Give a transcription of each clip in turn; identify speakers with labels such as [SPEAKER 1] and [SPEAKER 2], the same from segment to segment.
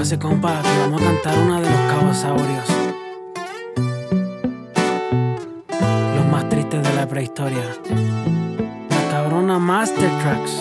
[SPEAKER 1] Póngase compa, que vamos a cantar una de los cabosaurios, los más tristes de la prehistoria. La cabrona Master Tracks.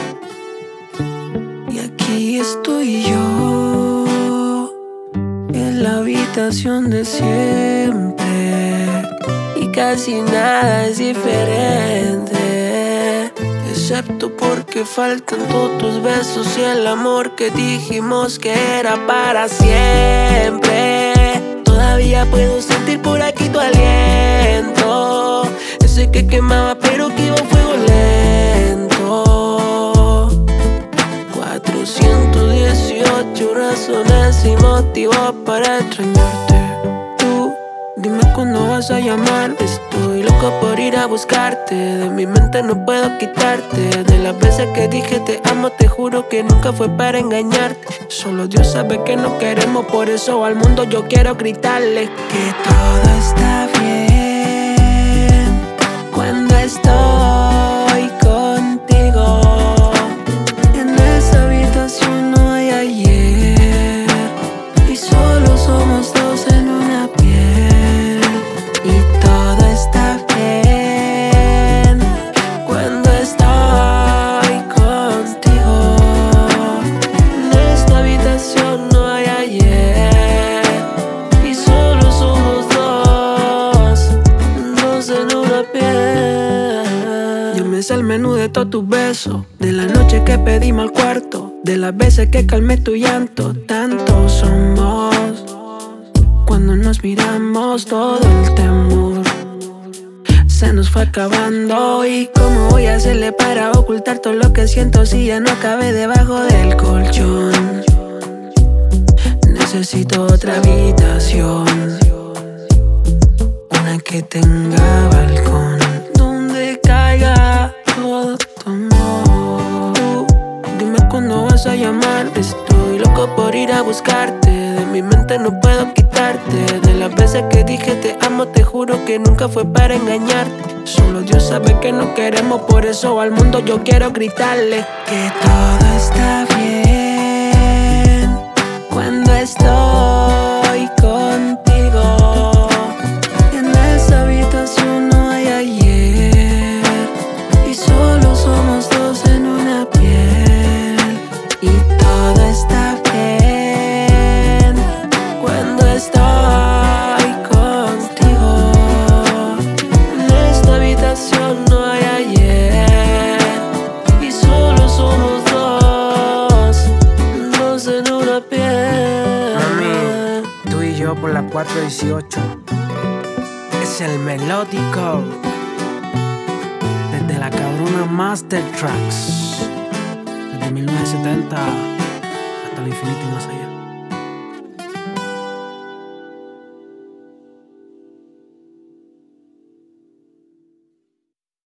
[SPEAKER 2] Y aquí estoy yo, en la habitación de siempre, y casi nada es diferente, excepto porque faltan todos tus besos y el amor que dijimos que era para siempre. Todavía puedo sentir por aquí tu aliento, ese que quemaba pero que iba a fuego lento. 418 razones y motivos para extrañarte. Tú, dime cuándo vas a llamar. Estoy loco por ir a buscarte, de mi mente no puedo quitarte. De las veces que dije te amo, te juro que nunca fue para engañarte. Solo Dios sabe que no queremos, por eso al mundo yo quiero gritarle que todo está bien cuando estoy contigo. En esa habitación no hay ayer, y solo somos dos en una piel. Y todo está bien cuando estoy contigo. En esta habitación no hay ayer, y solo somos dos en una piel. Yo me sé el menú de todos tus besos, de la noche que pedimos al cuarto, de las veces que calmé tu llanto. Tantos somos cuando nos miramos, todo el temor se nos fue acabando. ¿Y cómo voy a hacerle para ocultar todo lo que siento si ya no cabe debajo del colchón? Necesito otra habitación, una que tenga balcón, donde caiga todo tu amor. Tú, dime cuándo vas a llamar. Estoy loco por ir a buscarte, de mi mente no puedo quitarte. De las veces que dije te amo, te juro que nunca fue para engañarte. Solo Dios sabe que no queremos, por eso al mundo yo quiero gritarle que todo está bien cuando estoy contigo. En esa habitación no hay ayer, y solo somos dos en una piel. Y todo está bien cuando estoy contigo. En esta habitación no hay ayer, y solo somos dos en una piel.
[SPEAKER 1] Mami, tú y yo por la 418. Es el melódico desde la cabrona Master Tracks, desde 1970 hasta el infinito y más allá.